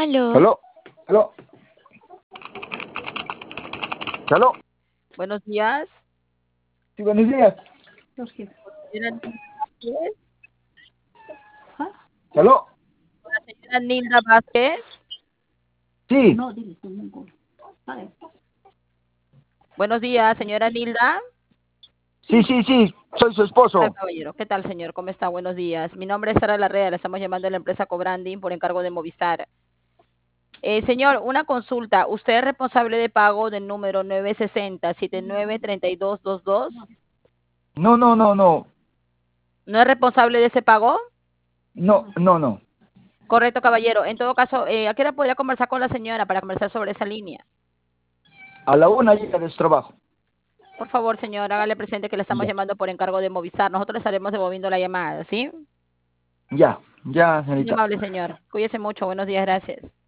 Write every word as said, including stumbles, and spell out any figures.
Aló. Aló, aló, aló. Buenos días. Sí, buenos días. Señora Nilda Vázquez. Aló. La señora Nilda Vázquez. Sí, Buenos días, señora Nilda. sí, sí, sí. Soy su ¿Qué tal, esposo. caballero? ¿Qué tal, señor? ¿Cómo está? Buenos días. Mi nombre es Sara Larrea, le estamos llamando a la empresa Cobranding por encargo de Movistar. Eh, señor, una consulta. ¿Usted es responsable de pago del número nueve sesenta, setenta y nueve, treinta y dos veintidós? No, no, no, no. ¿No es responsable de ese pago? No, no, no. Correcto, caballero. En todo caso, eh, ¿a qué hora podría conversar con la señora para conversar sobre esa línea? A la una llega de su trabajo. Por favor, señor, hágale presente que le estamos Ya, llamando por encargo de Movistar. Nosotros estaremos devolviendo la llamada, ¿sí? ya, ya, Muy señorita. amable, señor. Cuídese mucho. Buenos días, gracias.